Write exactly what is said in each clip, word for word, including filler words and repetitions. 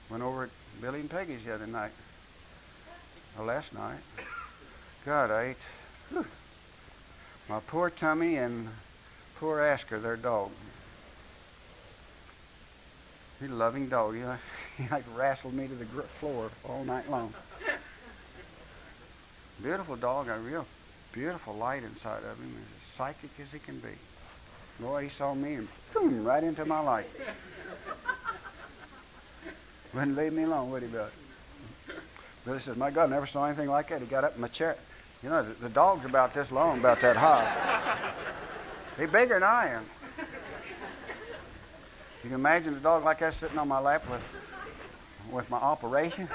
Went over at Billy and Peggy's the other night. Or last night. God, I ate. Whew. My poor tummy and poor Asker, their dog. He's a loving dog. You know, he like wrestled me to the floor all night long. Beautiful dog. A real beautiful light inside of him. As psychic as he can be. Boy, he saw me and boom, right into my light. Wouldn't leave me alone, would he, Billy? Billy says, my God, I never saw anything like that. He got up in my chair. You know, the, the dog's about this long, about that high. He's bigger than I am. You can imagine a dog like that sitting on my lap with with my operation.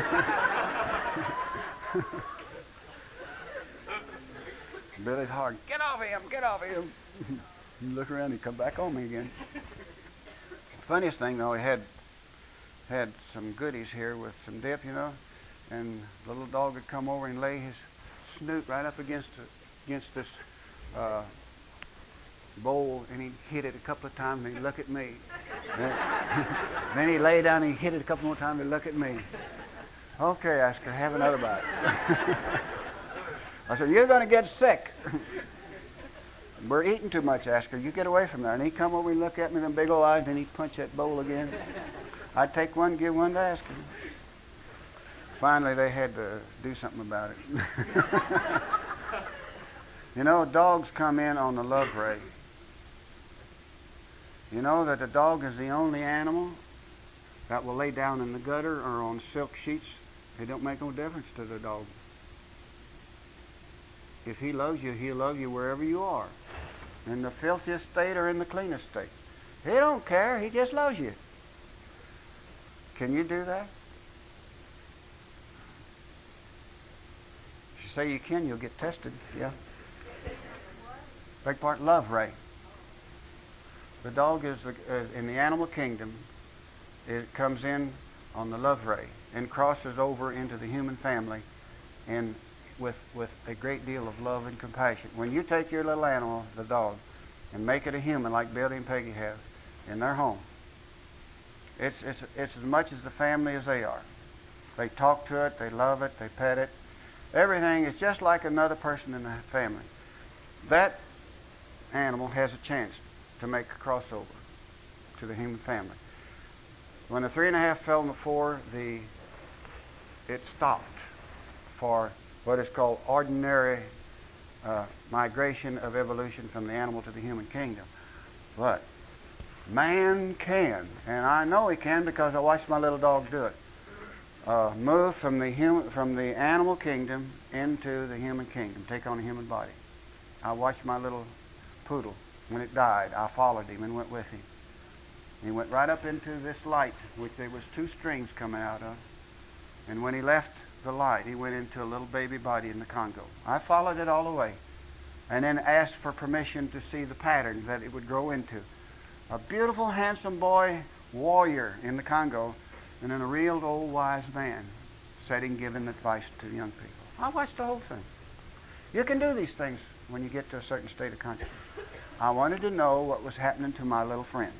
Billy's hard. Get off of him! Get off of him! You look around, he come back on me again. Funniest thing though, he had had some goodies here with some dip, you know, and the little dog would come over and lay his snoot right up against against this uh, bowl, and he'd hit it a couple of times, and he'd look at me. Then, then he'd lay down and he'd hit it a couple more times and he'd look at me. Okay, Asker, have another bite. I said, you're going to get sick. We're eating too much, Asker. You get away from there. And he'd come over and look at me with them big old eyes, and he'd punch that bowl again. I'd take one, give one to Asker. Finally, they had to do something about it. You know, dogs come in on the love ray. You know that the dog is the only animal that will lay down in the gutter or on silk sheets. It don't make no difference to the dog. If he loves you, he'll love you wherever you are. In the filthiest state or in the cleanest state. He don't care. He just loves you. Can you do that? If you say you can, you'll get tested. Yeah. Big part, love ray. The dog is the, uh, in the animal kingdom. It comes in on the love ray and crosses over into the human family, and with with a great deal of love and compassion. When you take your little animal, the dog, and make it a human like Billy and Peggy have in their home, it's it's it's as much as the family as they are. They talk to it, they love it, they pet it. Everything is just like another person in the family. That animal has a chance to make a crossover to the human family. When the three and a half fell on the four, the it stopped for what is called ordinary uh, migration of evolution from the animal to the human kingdom. But man can, and I know he can because I watched my little dog do it. Uh, move from the human, from the animal kingdom into the human kingdom, take on a human body. I watched my little poodle when it died. I followed him and went with him. He went right up into this light, which there was two strings coming out of. And when he left the light, he went into a little baby body in the Congo. I followed it all the way, and then asked for permission to see the pattern that it would grow into. A beautiful, handsome boy, warrior in the Congo, and then a real old wise man sitting giving advice to young people. I watched the whole thing. You can do these things when you get to a certain state of consciousness. I wanted to know what was happening to my little friend.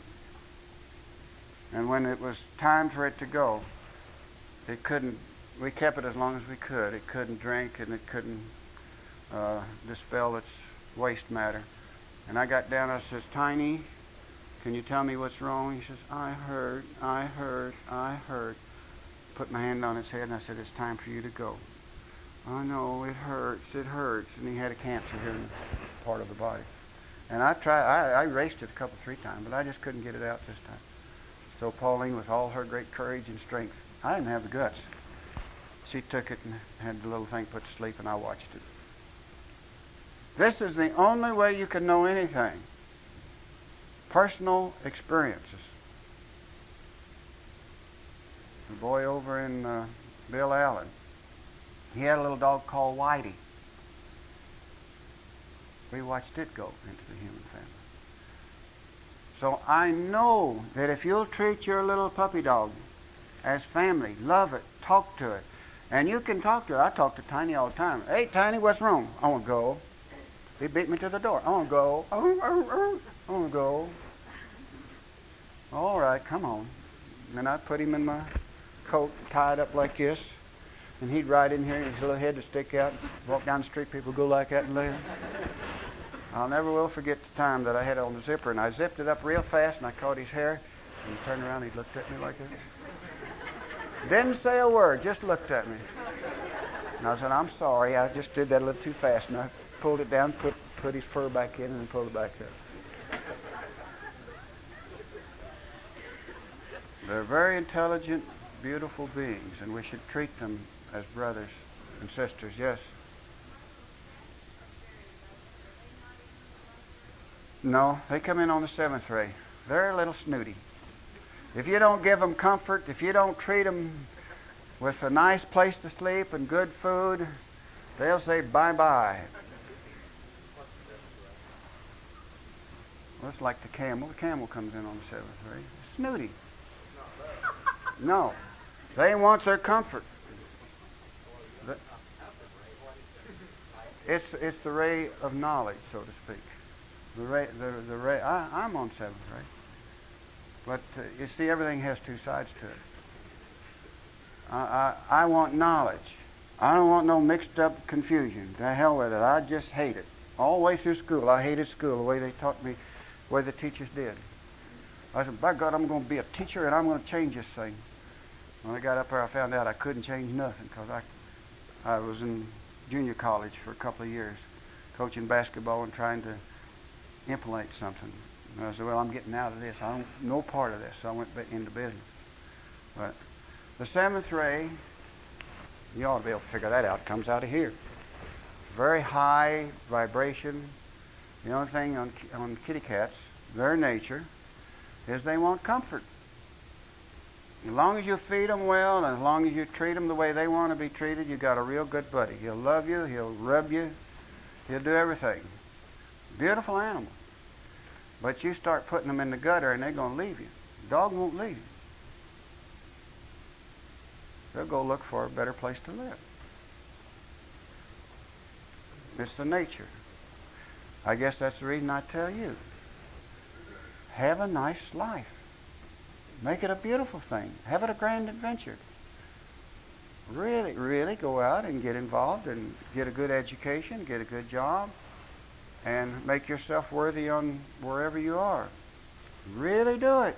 And when it was time for it to go, it couldn't, we kept it as long as we could. It couldn't drink and it couldn't uh, dispel its waste matter. And I got down, I says, Tiny, can you tell me what's wrong? He says, I heard, I heard, I heard. Put my hand on his head and I said, it's time for you to go. I know, it hurts, it hurts. And he had a cancer here in part of the body. And I tried, I, I raced it a couple, three times, but I just couldn't get it out this time. So Pauline, with all her great courage and strength, I didn't have the guts. She took it and had the little thing put to sleep, and I watched it. This is the only way you can know anything. Personal experiences. The boy over in uh, Bill Allen, he had a little dog called Whitey. We watched it go into the human family. So I know that if you'll treat your little puppy dog as family, love it, talk to it, and you can talk to it. I talk to Tiny all the time. Hey, Tiny, what's wrong? I want to go. He beat me to the door. I want to go. I want to go. All right, come on. And then I put him in my coat tied up like this, and he'd ride in here and his little head would stick out, walk down the street, people go like that and laugh. I'll never will forget the time that I had it on the zipper, and I zipped it up real fast, and I caught his hair, and he turned around and he looked at me like this. Didn't say a word, just looked at me. And I said, I'm sorry, I just did that a little too fast, and I pulled it down, put put his fur back in, and then pulled it back up. They're very intelligent, beautiful beings, and we should treat them as brothers and sisters, yes. No, they come in on the seventh ray. They're a little snooty. If you don't give them comfort, if you don't treat them with a nice place to sleep and good food, they'll say bye-bye. Well, it's like the camel. The camel comes in on the seventh ray. It's snooty. No. They want their comfort. It's it's the ray of knowledge, so to speak. The ray, the the ray. I, I'm on seventh ray, but uh, you see, everything has two sides to it. I, I I want knowledge. I don't want no mixed up confusion. To hell with it. I just hate it. All the way through school, I hated school the way they taught me, the way the teachers did. I said, by God, I'm going to be a teacher and I'm going to change this thing. When I got up there, I found out I couldn't change nothing because I I was in junior college for a couple of years, coaching basketball and trying to implement something. And I said, well, I'm getting out of this. I don't no part of this. So I went back into business. But the seventh ray, you ought to be able to figure that out. It comes out of here. Very high vibration. The only thing on on kitty cats, their nature, is they want comfort. As long as you feed them well, and as long as you treat them the way they want to be treated, you got a real good buddy. He'll love you. He'll rub you. He'll do everything. Beautiful animal. But you start putting them in the gutter, and they're going to leave you. The dog won't leave you. They'll go look for a better place to live. It's the nature. I guess that's the reason I tell you. Have a nice life. Make it a beautiful thing. Have it a grand adventure. Really, really go out and get involved and get a good education, get a good job, and make yourself worthy on wherever you are. Really do it.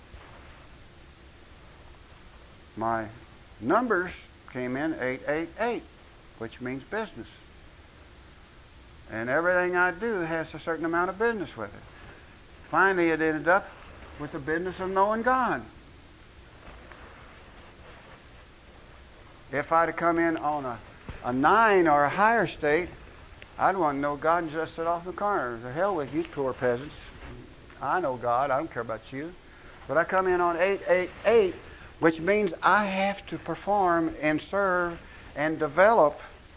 My numbers came in eight eight eight, which means business. And everything I do has a certain amount of business with it. Finally, it ended up with the business of knowing God. If I'd have come in on a, a nine or a higher state, I'd want to know God and just sit off in the corner. The hell with you poor peasants. I know God. I don't care about you. But I come in on eight eight eight, which means I have to perform and serve and develop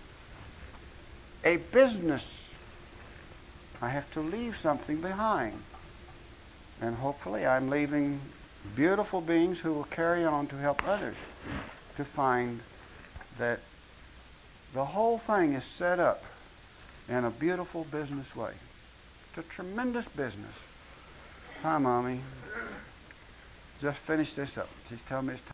a business. I have to leave something behind. And hopefully I'm leaving beautiful beings who will carry on to help others to find that the whole thing is set up in a beautiful business way. It's a tremendous business. Hi, Mommy. Just finish this up. She's telling me it's time.